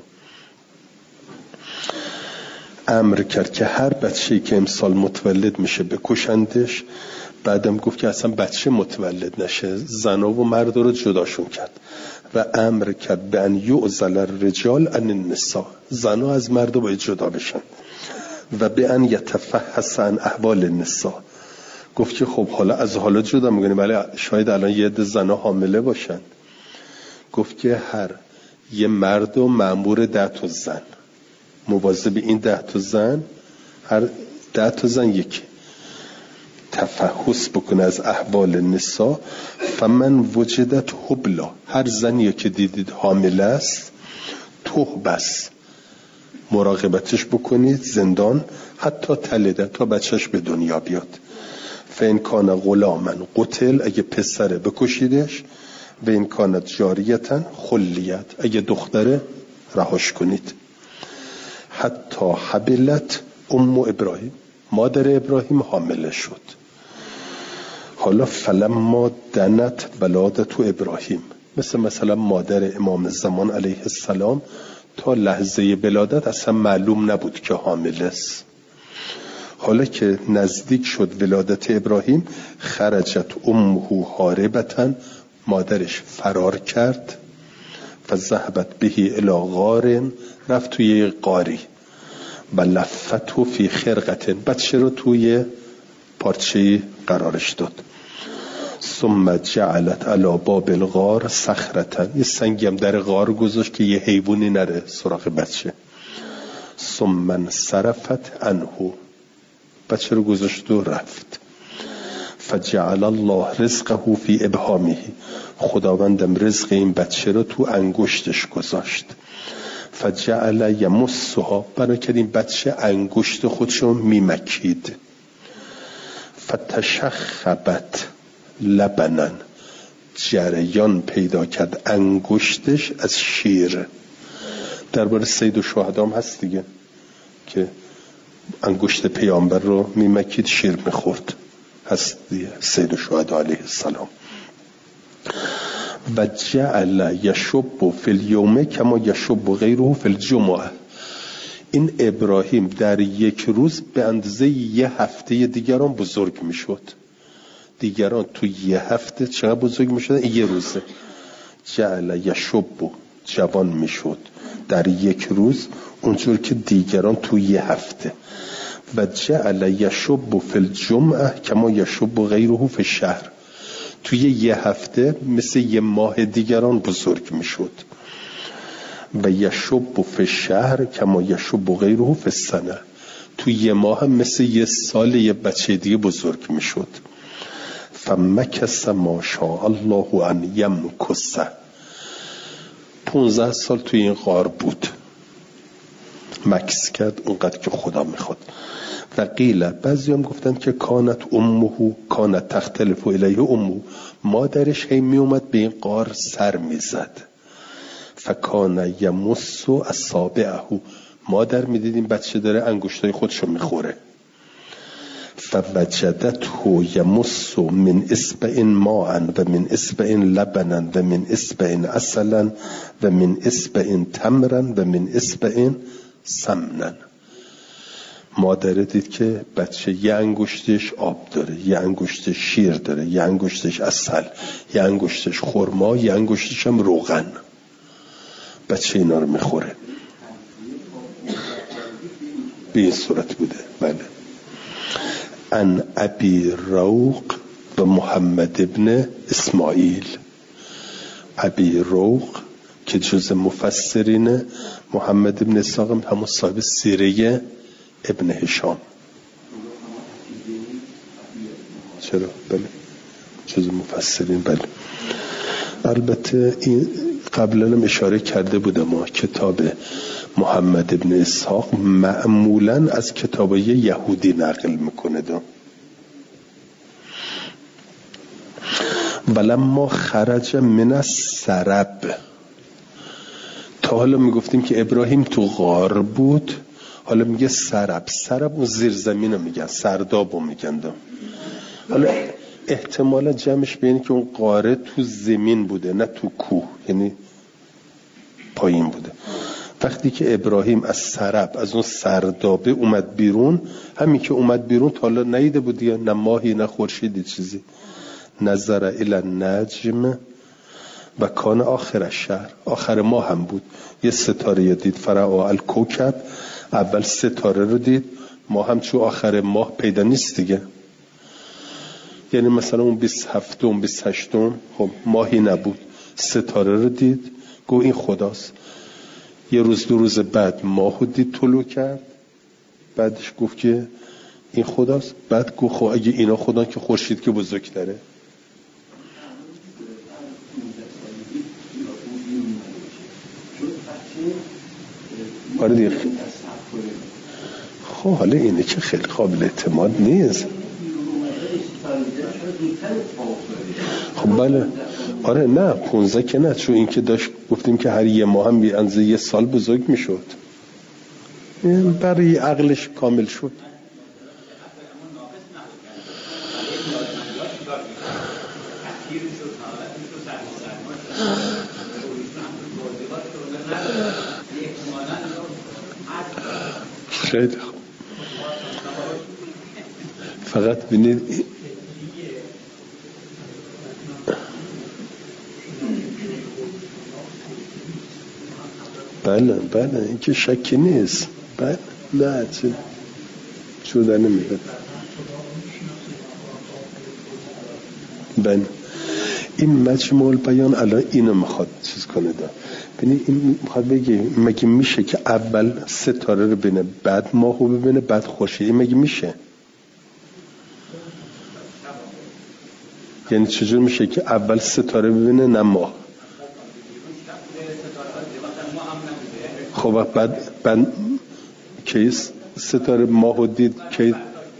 امر کرد که هر بچه‌ای که امسال متولد میشه بکشندش. بعدم گفت که اصلا بچه متولد نشه، زنا و مرد رو جداشون کرد. و امر کرد به ان یعزل الرجال عن النساء، زنا از مرد باید جدا بشن. و به ان یتفحص عن احوال النساء، گفت که خب حالا از حالا جدا میگنیم ولی شاید الان یه عده زنا حامله باشن. گفت که هر یه مرد و مأمور 10 تا زن، مواظب این 10 تا زن، هر 10 تا زن یکی تفحص بکنه از احوال النساء. فمن وجدت حبلا، هر زنی که دیدید حامله است، تحبس، مراقبتش بکنید زندان، حتی تلده، تا بچهش به دنیا بیاد. فین کان غلاما قتل، اگه پسره بکشیدش. و این کانت جاریتن خلیت، اگه دختره رهاش کنید. حتی حبلت ام ابراهیم، مادر ابراهیم حامله شد. حالا فلما دنت ولادت ابراهیم، مثلا مادر امام زمان علیه السلام تا لحظه ولادت اصلا معلوم نبود که حامل است. حالا که نزدیک شد ولادت ابراهیم، خرجت امه هاربتن، مادرش فرار کرد. فذهبت بهی الی غار، رفت توی غاری. و لفته فی خرقتن، بچه رو توی پارچه قرارش داد. ثم جعلت علی باب الغار صخرتن، یه سنگم در غار گذاشت که یه حیوانی نره سراغ بچه. ثم انصرفت عنه، بچه رو گذاشت و رفت. فجعل الله رزقه فی ابهامه، خداوندم رزق این بچه رو تو انگشتش گذاشت. فجعل یمسها، بنابراین این بچه انگشت خودشو میمکید. فتشخبت لبنن، جریان پیدا کرد انگشتش از شیر. درباره سید الشهدا هم هست دیگه که انگشت پیامبر رو میمکید شیر میخورد، هست دیگه سید الشهدا علیه السلام. و جعل یشب فی الیوم کما یشب غیره فی الجمعه، این ابراهیم در یک روز به اندازه یه هفته دیگران بزرگ میشد. دیگران تو یه هفته چقدر بزرگ میشدن؟ یه روزه. جعل یشب، جوان میشد در یک روز اونجور که دیگران تو یه هفته. و جعل یشب فی الجمعه کما یشب غیره فی الشهر، توی یه هفته مثل یه ماه دیگران بزرگ میشد. و یشب فی الشهر کما یشب غیره فی السنه، توی یه ماه هم مثل یه سال یه بچه دیگه بزرگ میشد. فمکث ما شاء الله ان یمکث، 15 سال توی این غار بود، مکث کرد اونقدر که خدا میخواد. و قیل، بعضی هم گفتن که کانت تختلف الیه امه، مادرش هی می اومد به این غار سر میزد. فکان یمس اصابعه، مادر میدیدیم بچه داره انگشتای خودشو میخوره. فوجدته یمس من اصبع ماء و من اصبع لبنا و من اصبع عسلا و من اصبع تمرا و من اصبع سمنا. مادر دید که بچه یه انگشتش آب داره، یه انگشتش شیر داره، یه انگشتش عسل، یه انگشتش خرما، یه انگشتش هم روغن. بچه اینا رو میخوره. به این صورت بوده. بله. ان ابی روق و محمد ابن اسماعیل. ابی روق که جز مفسرین، محمد ابن اسحاق همون صاحب سیره ابن هشام. چرا؟ بله جز مفسرین. بله البته این قبلا هم اشاره کرده بودم، ما کتاب محمد ابن اسحاق معمولا از کتابای یهودی نقل میکنه. ولما خرج من السرب، تا حالا میگفتیم که ابراهیم تو غار بود، حالا میگه سرب اون زیر زمین رو میگن، سرداب رو میگن. حالا احتمالا جمعش به اینه که اون غاره تو زمین بوده نه تو کوه، یعنی پایین بوده. وقتی که ابراهیم از سرب، از اون سردابه اومد بیرون، همین که اومد بیرون تا حالا ندیده بود دیگه، نه ماهی نه خورشیدی چیزی. نظر الی النجم و کان آخر الشهر، آخر ماه هم بود، یه ستاره دید. فرعا الکوکب، اول ستاره رو دید، ماه هم چون آخر ماه پیدا نیست دیگه. یعنی مثلا اون 27 اون 28 خب ماهی نبود، ستاره رو دید، گو این خداست. یه روز دو روز بعد ماهو دید طلوع کرد، بعدش گفت که این خداست. بعد گفت خب اگه اینا خدا که خورشید که بزرگتره. آره دیگه. خب حالا اینه که خیلی قابل اعتماد نیست. خب بله آره نه 15 که نه، چون این که داشت گفتیم که هر یه ماه هم بی‌اندازه یه سال بزرگ میشد، برای عقلش کامل شد. خیلی خوب. فقط بینید بله این که شکی نیست. بله نه چون نمیده. بله این مجموع البیان الان اینو میخواد چیز کنه. ببینید این میخواد بگه مگه میشه که اول ستاره رو ببینه بعد ماهو ببینه بعد خورشید؟ مگه میشه؟ یعنی چجور میشه که اول ستاره ببینه نه ماه؟ خب بعد کیس ستاره ماهو دید که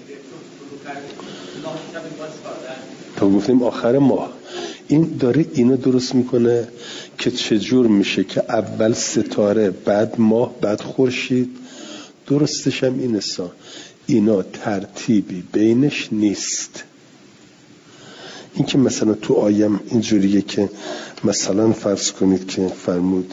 تا گفتیم آخر ماه. این داره اینو درست میکنه که چجور میشه که اول ستاره بعد ماه بعد خورشید. درستش هم این است، اینا ترتیبی بینش نیست. این که مثلا تو آیم اینجوریه که مثلا فرض کنید که فرمود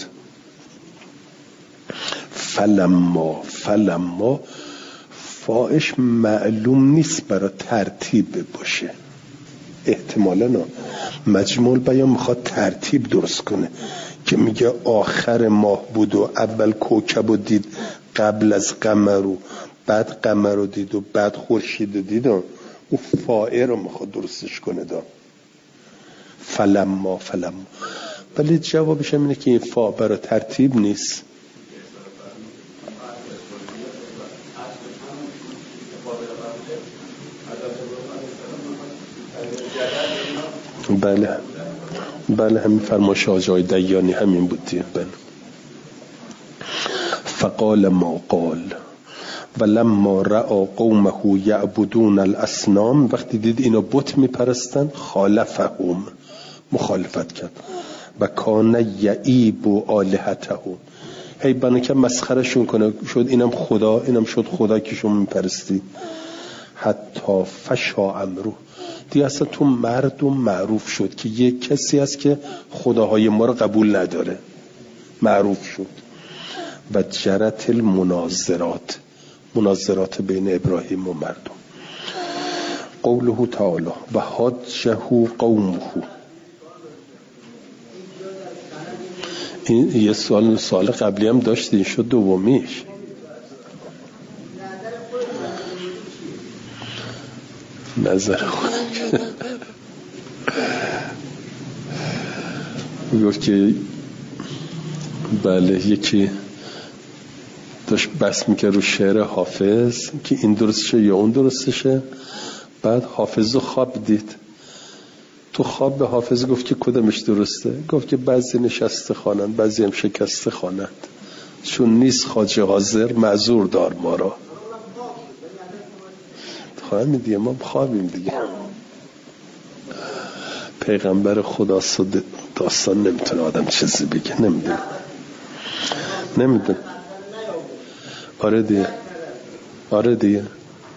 فلما فاش معلوم نیست برای ترتیب باشه. احتمالا مجموع بیان میخواد ترتیب درست کنه که میگه آخر ماه بود و اول کوکب رو دید قبل از قمر و بعد قمر رو دید و بعد خورشید رو دید و اون فائه رو میخواد درستش کنه دا فلما ولی جوابش هم اینه که این فا برای ترتیب نیست. بله همین فرمایش آقای دیانی همین بود دیگه. بله. فقال ما قال ولما رأى قومه يعبدون الاصنام، وقتی دید اینا بت میپرستن خالفهم، مخالفت کرد. و کان یعیب آلهتهم، هی بنا که مسخرشون کنه، شد اینم خدا اینم شد خدا که شما میپرستی. حتی فشا امرو، دیگه اصلا تو مردم معروف شد که یک کسی هست که خداهای ما رو قبول نداره، معروف شد. و جرت مناظرات بین ابراهیم و مردم. قوله تعالی و حاجه قومه، این یه سوال قبلی هم داشت، این شد دومیش. نظر خودم گفت که بله یکی داشت بس میکرد رو شعر حافظ که این درستشه یا اون درستشه. بعد حافظ رو خواب دید، تو خواب به حافظ گفت که کدامش درسته؟ گفت که بعضی نشسته خوانند بعضی هم شکسته خوانند، چون نیست خواجه حاضر معذور دار ما را. خواهم دیگه ما خوابیم دیگه، پیغمبر خدا داستان نمیتونه آدم چیزی بگه، نمیدونه. آره دیگه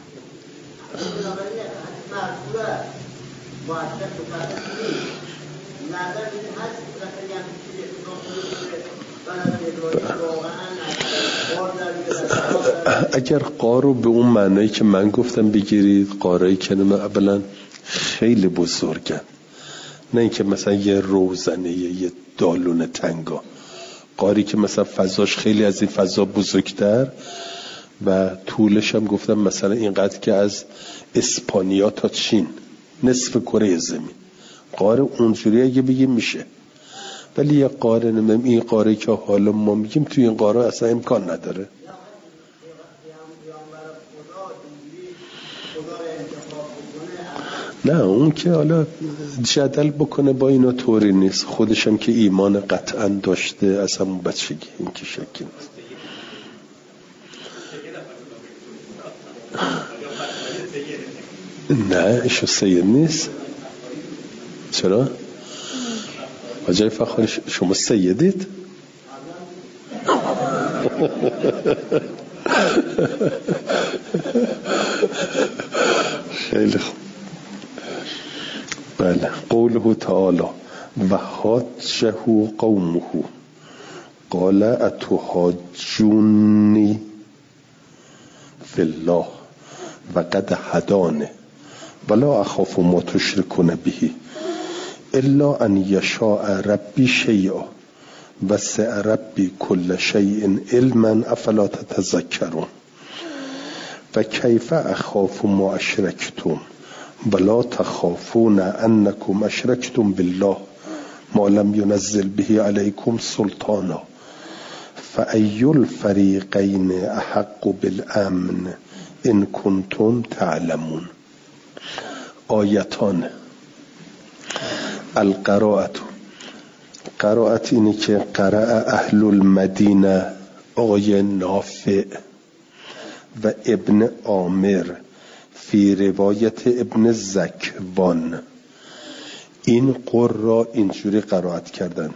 اگر قارو به اون معنایی که من گفتم بگیرید، قارایی کلمه اولا خیلی بزرگن، نه اینکه مثلا یه روزنه یه دالون تنگا، قاری که مثلا فضاش خیلی از این فضا بزرگتر و طولش هم گفتم مثلا اینقدر که از اسپانیا تا چین، نصف کره زمین. قاره اونجوری اگه بگیم میشه، ولی یه قاره نمیم این قاره که حالا ما میگیم توی این قاره اصلا امکان نداره. نه اون که حالا جدل بکنه با اینا طوری نیست، خودشم که ایمان قطعا داشته از همون بچگی، این که شکی نیست. نه ایشو سید نیست. چرا؟ آجای فخر شما سیدید؟ خیلی خوب. بله. قوله تعالی و حاجه قومه قال اتحاجونی فی الله و قد هدانه ولا اخاف ما تشركون به الا ان یشاء ربی شیئا وسع ربی کل شیء علما افلا تتذکرون و کیف اخاف ما اشرکتم ولا تخافون انکم اشرکتم بالله ما لم ينزل به علیکم سلطانا فأی الفریقین احق بالامن ان کنتم تعلمون. آیتان. قرائت اینه که قرأ اهل المدینه آقای نافع و ابن عامر فی روایت ابن زکوان، این قرا اینجوری قرائت کردن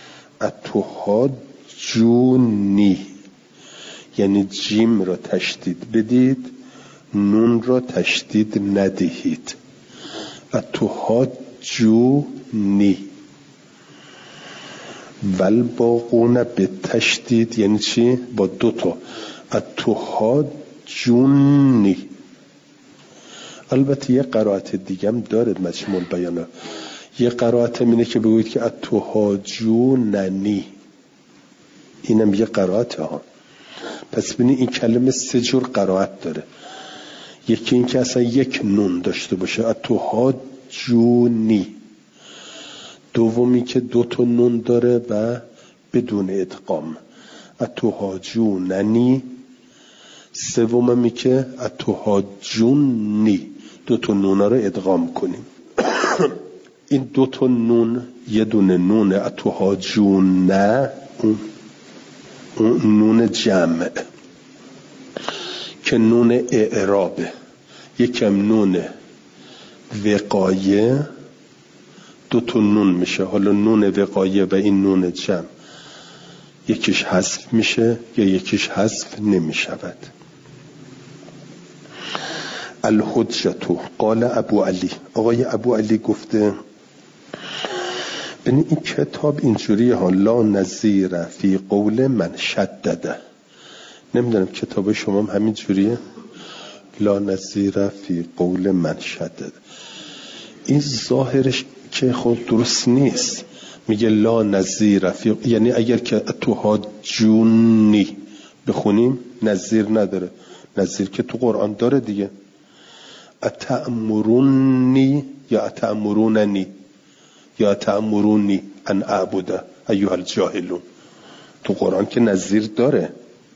اتحاجونی، یعنی جیم را تشدید بدید نون را تشدید ندهید. اتحاجونی والباقون به تشدید یعنی چی؟ با دوتا اتحاجونی. البته یه قرائت دیگه هم داره مجموع بیانه، یه قرائت اینه که بگوید که اتحاجوننی، اینم یه قرائت ها. پس ببینید این کلمه 3 جور قرائت داره. یکی این که اصلا یک نون داشته باشه، اتحاجونی. دومی که 2 تا نون داره و بدون ادغام، اتحاجوننی. سومی که اتحاجونی، 2 تا نونا رو ادغام کنیم. این 2 تا نون، یه دونه نون اتحاجونه، اون نون جمع که نون اعرابه، یکم نون وقایه، 2 تا نون میشه. حالا نون وقایه و این نون جمع یکیش حذف میشه یا یکیش حذف نمیشود. الحجتو قال ابو علی، آقای ابو علی گفته این کتاب اینجوری ها، لا نظیر فی قول من شدده. نمیدونم کتاب شما هم همین جوریه، لا نظیر فی قول من شدده. این ظاهرش که خود درست نیست. میگه لا نظیر فی، یعنی اگر که اتحاجونی بخونیم نظیر نداره. نظیر که تو قرآن داره دیگه، اتأمرونی یا اتأمروننی یا اتأمرونی ان اعبد ایها الجاهلون، تو قرآن که نظیر داره.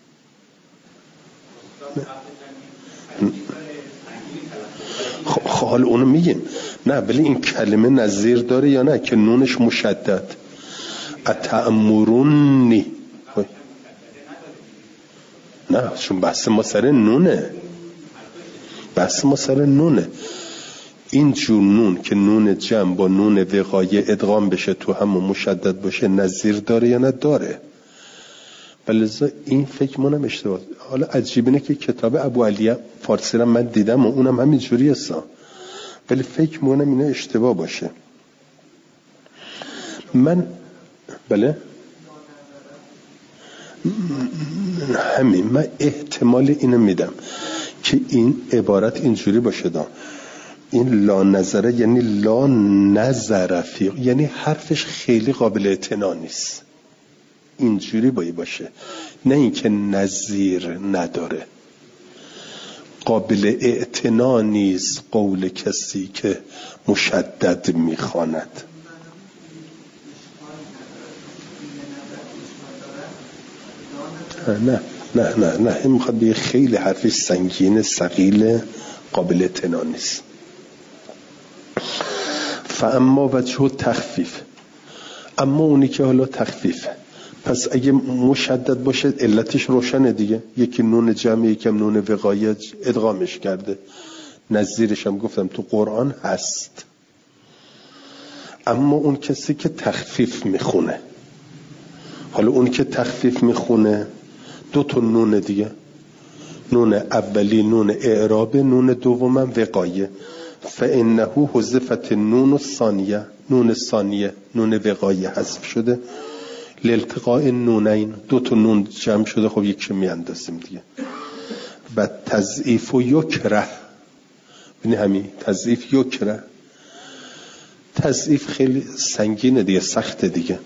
حال اونو میگیم نه، ولی این کلمه نظیر داره یا نه که نونش مشدد، اتأمرونی. نه چون بحث ما سر نونه، بحث ما سر نونه. این جور نون که نون جمع با نون وقایه ادغام بشه تو همون مشدد باشه، نظیر داره یا نداره؟ بلذا این فکر منم اشتباه. حالا عجیب اینه که کتاب ابو علی فارسی رو من دیدم و اونم همین جوری هست، ولی فکر منم اینه اشتباه باشه. من بله همین، من احتمال اینو میدم که این عبارت اینجوری باشه دا. این لا نظره یعنی لا نظر فی، یعنی حرفش خیلی قابل اعتنا نیست، اینجوری باشه، نه اینکه نظیر نداره. قابل اعتنا نیست قول کسی که مشدد میخواند. نه این میخواد بگه خیلی حرفش سنگین، ثقیل، قابل اعتنا نیست. فاما وجه تخفیف، اما اونی که حالا تخفیفه، پس اگه مشدد باشه علتش روشنه دیگه، یکی نون جمع یکم نون وقایه ادغامش کرده. نظیرش هم گفتم تو قرآن هست. اما اون کسی که تخفیف میخونه، حالا اون که تخفیف میخونه 2 تا نون دیگه، نون اولی نون اعراب، نون دومم وقایه. فانه حذفت نون الثانیه، نون ثانیه نون وقایه حذف شده. لالتقاء نونین، 2 تا نون جمع شده، خب یکی میاندازیم دیگه. و تضعیف و یکره، ببین همین تضعیف یکره، تضعیف خیلی سنگینه دیگه، سخته دیگه.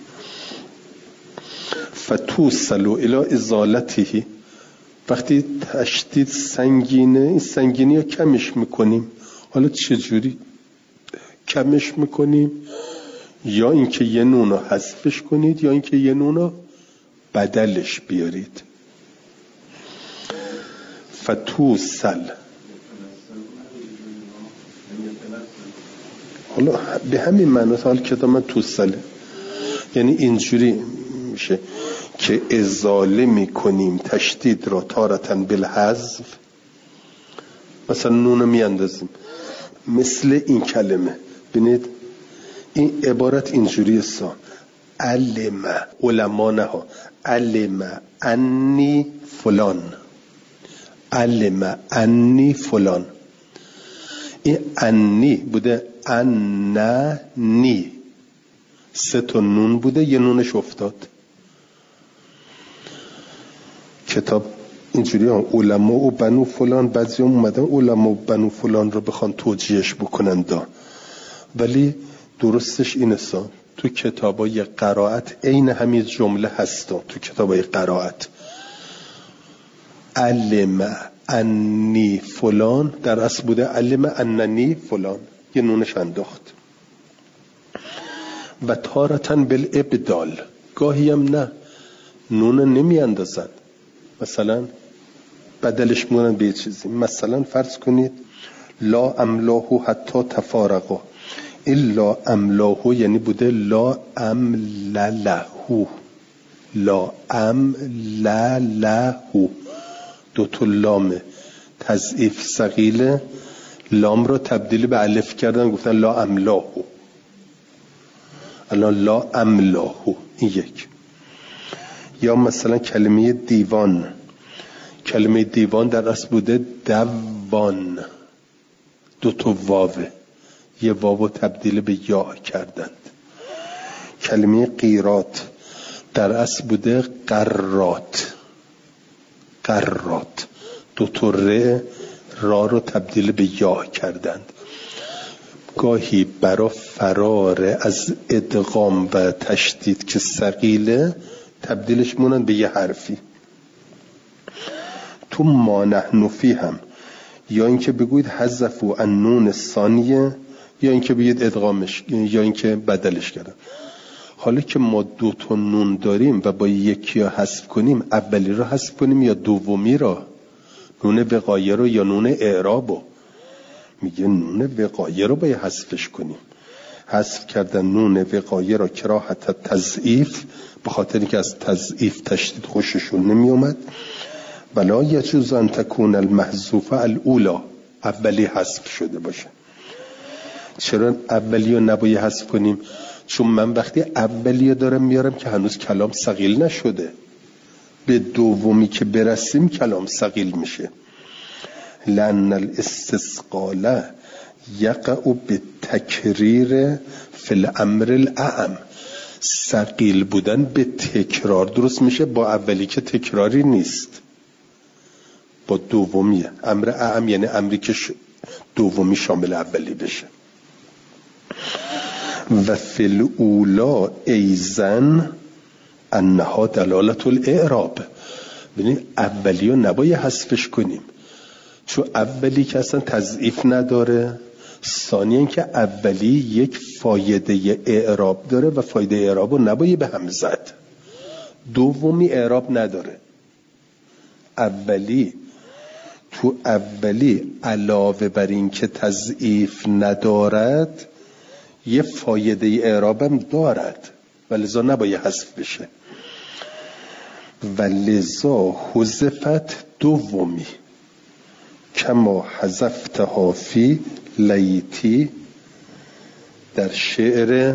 فتوصل الی ازالته، وقتی تشدید سنگینه، این سنگینی رو کمش میکنیم. حالا چجوری کمش میکنیم؟ یا اینکه یه نون رو حذفش کنید یا اینکه یه نون رو بدلش بیارید. فتوصل، حالا به همین معنی حال کتاب من توصله، یعنی اینجوری میشه که ازاله میکنیم تشدید را تارتن بالحذف، مثلا نون میاندازیم. مثل این کلمه ببینید این عبارت اینجوری است، علم علما نه ها، علم انی فلان، علم انی فلان. این انی بوده، اننی 3 تا نون بوده، یه نونش افتاد. کتاب اینجوری ها، علما و بنو فلان، بعضی هم اومدن علما و بنو فلان رو بخوان توجیهش بکنن دا، ولی درستش اینه سا تو کتابای قرائت عین همین جمله هستا. تو کتابای قرائت علم انی فلان در اصل بوده علم اننی فلان، یه نونش انداخت. و تارتن بالابدال، گاهی هم نه، نون نمی اندازن، مثلا بدلش میکنن به یه چیزی. مثلا فرض کنید لا املاهو حتی تفارقا، الا املاهو یعنی بوده لا امللهو، لا امللهو، دو تا لام تضعیف ثقیله، لام رو تبدیل به الف کردن گفتن لا املاهو، الان لا املاهو، این یک. یا مثلا کلمه دیوان، کلمه دیوان در اصل بوده دوان، دو تا واوه، یه واو تبدیل به یا کردند. کلمه قیرات در اصل بوده قرات، قرات، دو تا را رو تبدیل به یا کردند. گاهی برای فرار از ادغام و تشدید که ثقیله تبدیلش مونن به یه حرفی. تو ما نحن فی هم، یا اینکه بگوید حذفوا النون الثانیه، یا اینکه بگید ادغامش، یا اینکه بدلش کردن. حالا که ما دو تا نون داریم و با یکی رو حذف کنیم، اولی رو حذف کنیم یا دومی رو، نون وقایه رو یا نون اعراب رو؟ میگه نون وقایه رو باید حذفش کنیم. حذف کردن نون وقایه رو کراهت تضعیف، به خاطر اینکه از تضعیف تشدید خوششون نمی اومد. ولا یجوز ان تکون المحذوفه الاولی، اولی حذف شده باشه. چرا اولی رو نباید حذف کنیم؟ چون من وقتی اولی رو دارم میارم که هنوز کلام ثقیل نشده، به دومی که برسیم کلام ثقیل میشه. لأن الاستثقال یقع بالتکریر فی الامر الاعم، ثقیل بودن به تکرار درست میشه، با اولی که تکراری نیست، با دومیه. امر اعم یعنی امری که دومی شامل اولی بشه. و فی الاولا ایزن انها دلالت الاعراب، ببینید اولی رو نباید حذفش کنیم، چون اولی که اصلا تضعیف نداره، ثانیاً که اولی یک فایده اعراب داره و فایده اعراب رو نباید به هم زد. دومی اعراب نداره. اولی تو اولی علاوه بر این که تضعیف ندارد، یه فایده اعراب هم دارد و لذا نباید حذف بشه. و لذا حذفت دومی کما حذفتها فی لیتی، در شعر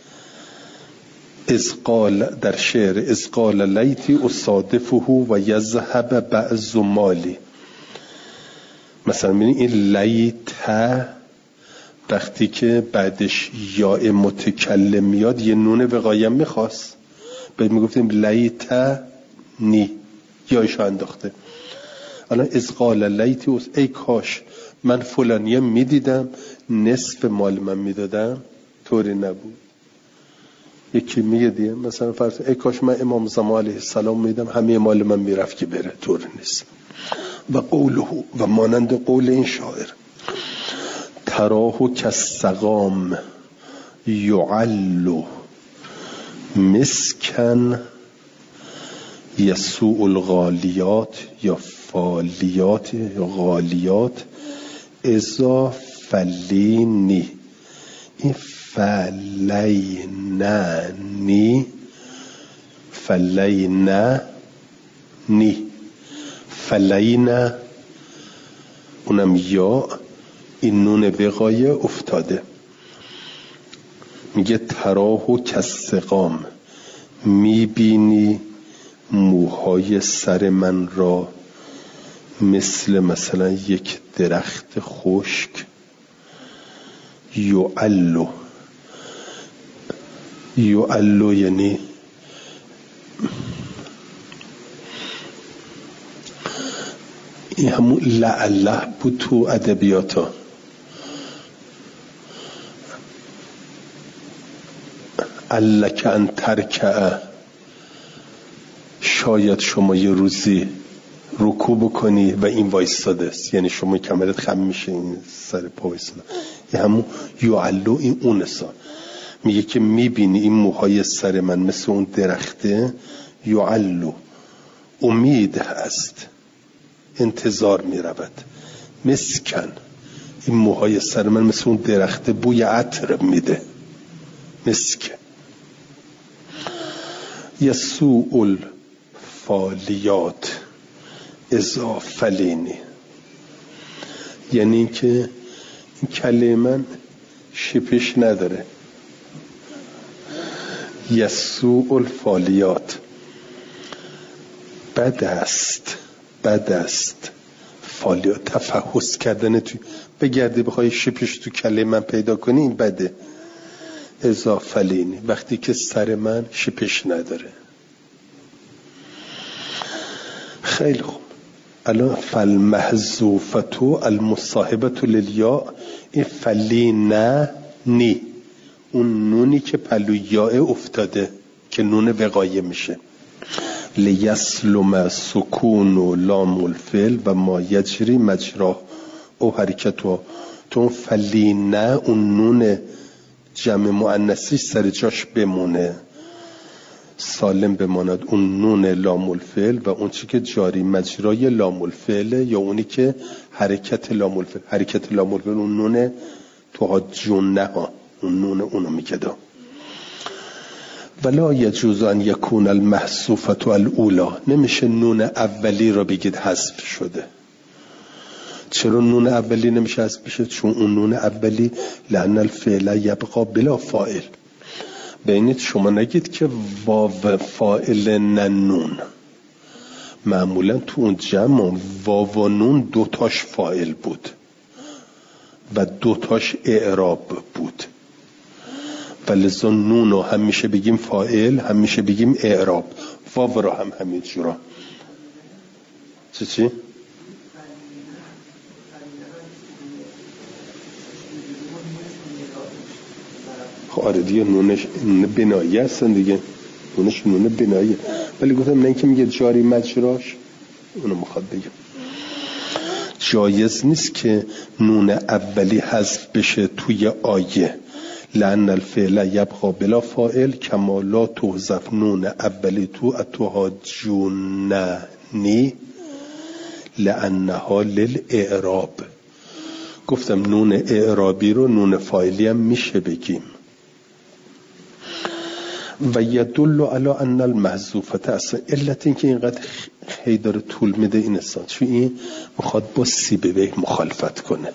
از قال لیتی اصادفه و یذهب بعض مالی. مثلا ببینید این لیت وقتی که بعدش یا متکلم میاد یه نون وقایه میخواست، باید میگفتیم لیت نی، یایشو انداخته. الان از قال لیتی، ای کاش من فلانیه میدیدم نصف مال من میدادم، طوری نبود. یکی میگه دیگه مثلا فرض ای کاش من امام زمان علیه السلام میدم همه مال من میرفت که بره، طوری نیست. و قوله، و مانند قول این شاعر، تراه کالسقام یعل مسکن یسوع الغالیات، یا فالیات یا غالیات، ازا فلینی، این فلیننی، فلیننی، فلین، اونم یا این نون وقایه افتاده. میگه تراه کالسقام، میبینی موهای سر من را مثلا یک درخت خشک، یعلو، یعلو یعنی این همون لعله بود تو ادبیاتا. علک ان ترکع، شاید شما یه روزی رکوع بکنی و این وایستاده است، یعنی شما کمرت خم میشه، این سر پا وایستاده، این همون یعلو، این اون سا. میگه که میبینی این موهای سر من مثل اون درخته، یعلو، امید هست، انتظار میرود، مسکن، این موهای سر من مثل اون درخته بوی عطر میده، مسک. یسوع الفالیات اذا فلینی، یعنی که این کله من شپش نداره. یسوع الفالیات، بد است فالیات، تفحص کردن تو بگردی بخوای شپش تو کله من پیدا کنی، این بده. اذا فلینی، وقتی که سر من شپش نداره. خیلی خوب. الان فالمحذوفتو المصاحبه للیاء، این فلینه نی، اون نونی که پلوی یاء افتاده که نون وقایه میشه. لیسلم سکون و لام الفعل و ما یجری مجراه او حرکتو، تو فلینه اون نون جمع مؤنثی سر جاش بمونه، سالم بماند اون نون لام الفعل و اون چی که جاری مجرای لام الفعل، یا اونی که حرکت لام الفعل، حرکت لام الفعل اون نون توها جونه ها، اون نون اونو میکده. ولا یجوز ان یکون المحذوفه الاولی، نمیشه نون اولی را بگید حذف شده. چرا نون اولی نمیشه حذف بشه؟ چون اون نون اولی لأن الفعل یبقى بلا فاعل. ببینید شما نگید که واو فاعل نون، معمولا تو اون جمع واو و نون دوتاش فاعل بود و دوتاش اعراب بود، ولذا نون رو هم میشه بگیم فاعل، هم میشه بگیم اعراب، واو رو هم همین جورا. چی؟ آره دیگه، نونش بنایی هستن دیگه، نونش نون بنایی، ولی گفتم نه اینکه میگه جاری مجراش، اونو میخواد بگم جایز نیست که نون اولی حذف بشه توی آیه. لأن الفعل یبقى بلا فاعل کما لا تحذف نون اولی تو اتهاجوننی لأنها للإعراب. گفتم نون اعرابی رو نون فاعلی هم میشه بگیم. و یدل علی ان المحذوفه، اصلا علت این که اینقدر خیلی داره طول میده این اصلا، چون این میخواد با سیبوی مخالفت کنه.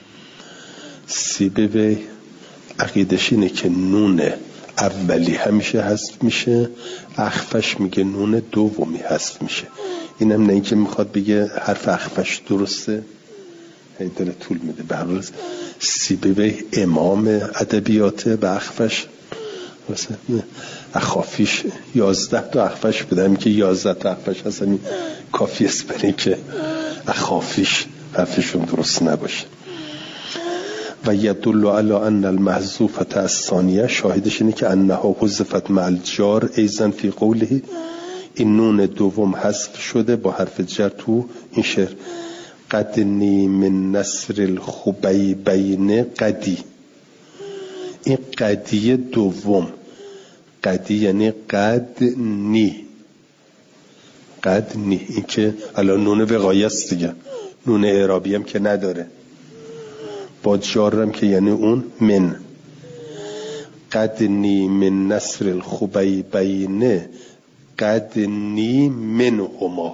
سیبوی عقیدش اینه که نون اولی همیشه حذف میشه، اخفش میگه نون دومی حذف میشه. اینم نه اینکه میخواد بگه حرف اخفش درسته، خیلی داره طول میده. به هر حال سیبوی امام ادبیاته، به اخفش مثلا اخافیش 11 تا اخفش بوده، همین که 11 تا اخفش هست همین کافی است برای که اخافیش حرفشون درست نباشه. و یدل علی ان المحذوفه الثانیه، شاهدش اینه که انها حذفت مع الجار ایضا فی قوله، این نون دوم حذف شده با حرف جر تو این شعر. قدنی من نصر الخبیبین قدی، این قدیه دوم، قدی یعنی قدنی، قدنی، این که الان نون وقایه است دیگه، نون اعرابی هم که نداره، با جارم که یعنی اون من. قدنی من نصر الخبیبین قدنی من هما،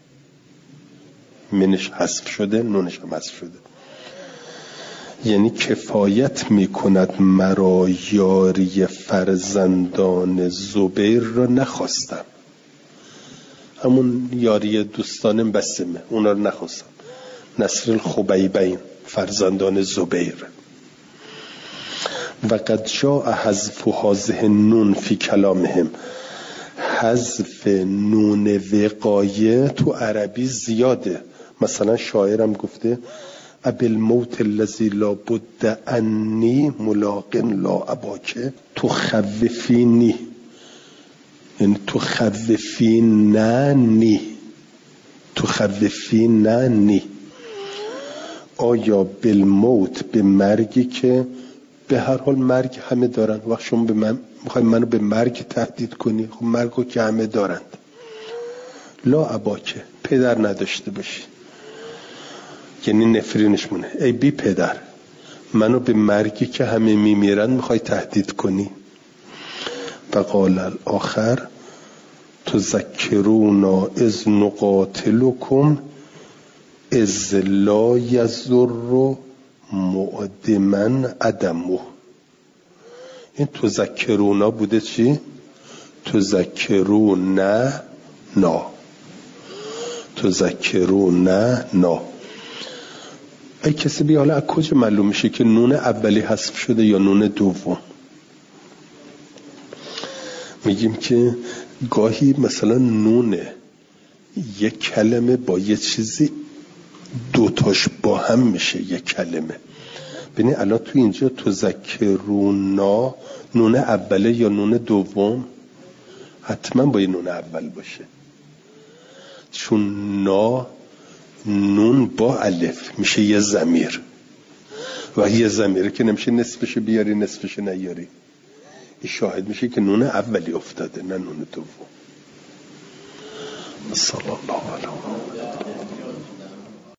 منش حذف شده، نونش هم حذف شده. یعنی کفایت میکند مرا یاری فرزندان زبیر را نخواستم، همون یاری دوستانم بسمه، اونا رو نخواستم. نصر الخبیبین فرزندان زبیر. و قد جاء حذف هذه النون فی کلامهم، حذف نون وقایه تو عربی زیاده. مثلا شاعرم گفته ابالموت الذی لا بد انی ملاق لا اباک تخوفینی، یعنی تخوفیننی، تخوفی نه نی. آیا بالموت، به مرگی که به هر حال مرگ همه دارن. وقت شما به من میخوای منو به مرگ تهدید کنی، خب مرگو که همه دارند. لا اباکه، پدر نداشته باشی، یعنی نفرینش مونه. ای بی پدر، منو به مرگی که همه میمیرن میخوای تهدید کنی. فقال الاخر تذکرونا اذ نقاتلکم اذ لا یضر معدما عدمه. این تذکرونا بوده چی؟ تذکرونا نا، تذکرونا نا. ای کسی بیا، حالا از کجا معلوم میشه که نون اولی حذف شده یا نون دوم؟ میگیم که گاهی مثلا نون یک کلمه با یه چیزی دوتاش با هم میشه یک کلمه. ببین الان تو اینجا تذکرونا نون اوله یا نون دوم؟ حتما باید نون اول باشه، چون نا نون با الف میشه یه ضمیر و یه ضمیره که نمیشه نصفش بیاری نصفش نیاری. این شاهد میشه که نون اولی افتاده نه نون دوم. صلی الله علیه و